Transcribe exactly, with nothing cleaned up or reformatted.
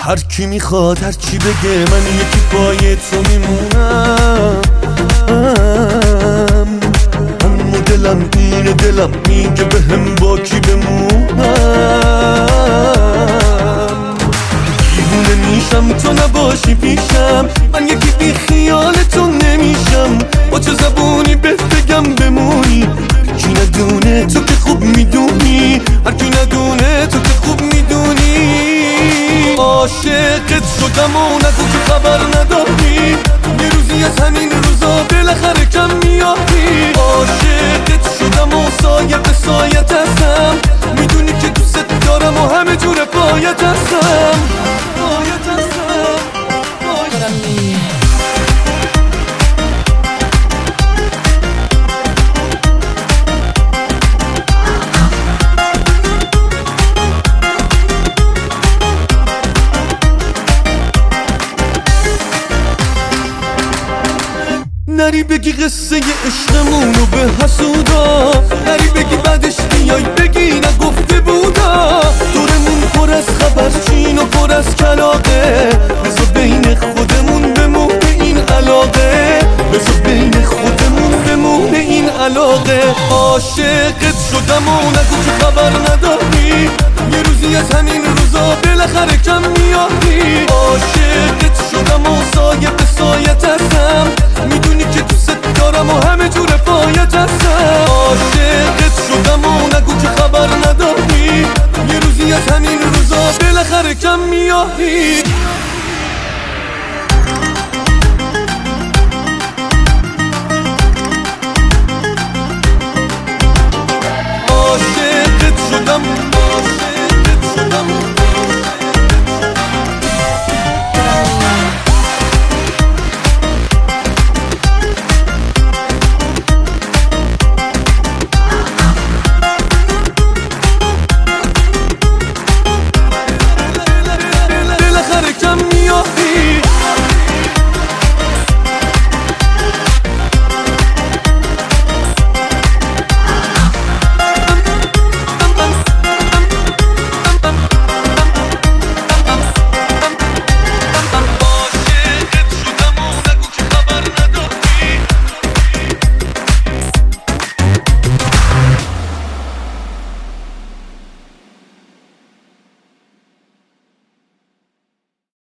هر کی میخواد هر چی بگه من یکی پای تو میمونم، اما دلم اینه، دلم میگه بهم با کی بمونم. دیوونه میشم تو نباشی پیشم، من یکی بی خیال تو نمیشم. با چه زبونی بهت بگم بمونی، هر کی ندونه تو که خوب میدونی، هر کی ندونه تو که خوب میدونی. عاشقت شدم و نگو که خبر نداری، یه روزی از همین روزا بالاخره کم میاری. عاشقت شدم و سایه به سایت هستم، میدونی که دوست دارم و همه جور پایت هستم، پایت هستم، پایت هستم. نری بگی قصه عشقمونو به حسودا، نری بگی بعدش بیای بگی نگفته بودا. دورمون پر از خبر چین و پر از کلاقه، بذار بین خودمون بمونه این علاقه، بذار بین خودمون بمونه این علاقه. عاشقت شدم و نگو که خبر نداری، یه روزی از همین روزا بالاخره کم میاری. عاشقت شدم و سایه به سایت هستم، میدونی که دوست دارم و همه جور پایت هستم. عاشقت شدم و نگو که خبر نداری، یه روزی از همین روزا بالاخره کم میاری.